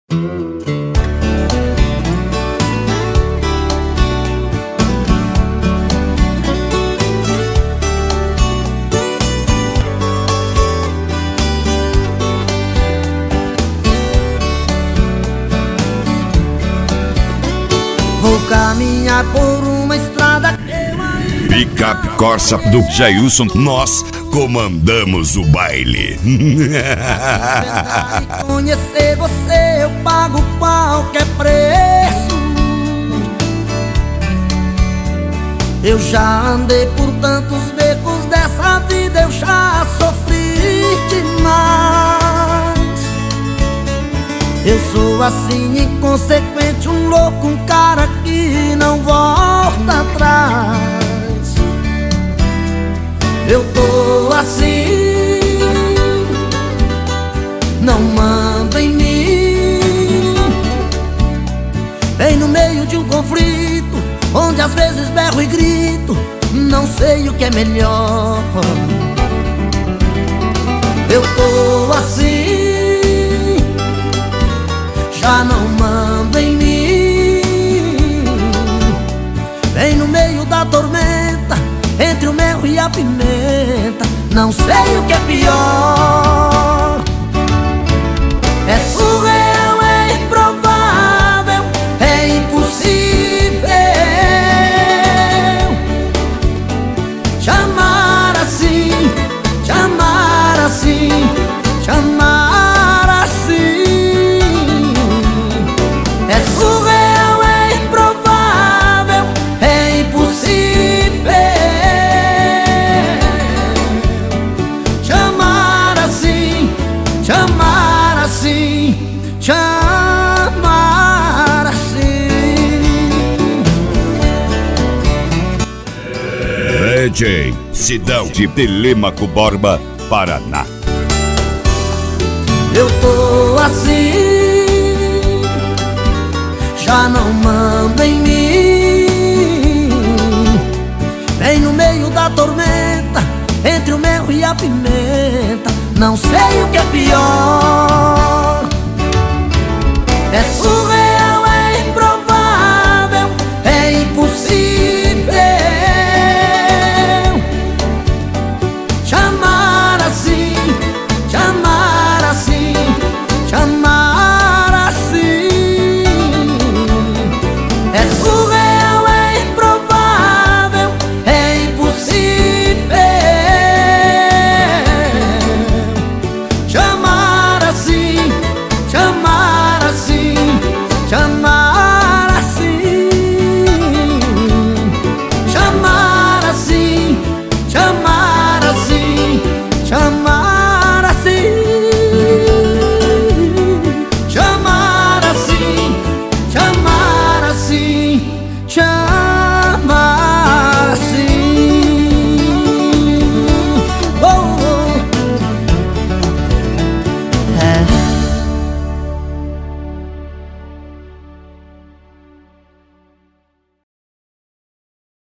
Vou caminhar por uma estrada. Picape Corsa do Jailson, nós comandamos o baile. Conhecer você eu pago qualquer preço. Eu já andei por tantos becos dessa vida, eu já sofri demais. Eu sou assim inconsequente, um louco, um cara que não volta atrás. Eu tô assim, não mando em mim. Bem no meio de um conflito, onde às vezes berro e grito, não sei o que é melhor. Eu tô assim, já não mando em mim. Bem no meio da tormenta, entre o mel e a pimenta, não sei o que é pior. É surreal, é improvável, é impossível te amar assim, te amar assim, te amar assim. É surreal, é improvável, é impossível te amar assim, te amar assim, te amar assim. DJ Sidão de Telêmaco Borba, Paraná. Eu tô assim, já não mando em mim. Bem no meio da tormenta, entre o mel e a pimenta, não sei o que é pior. É surreal, é improvável, é impossível te amar assim, te amar assim, te amar assim. É surreal, é improvável, é impossível te amar assim, te amar assim, te amar assim, te amar assim, te amar assim, te amar assim, te amar assim, te amar assim, te amar.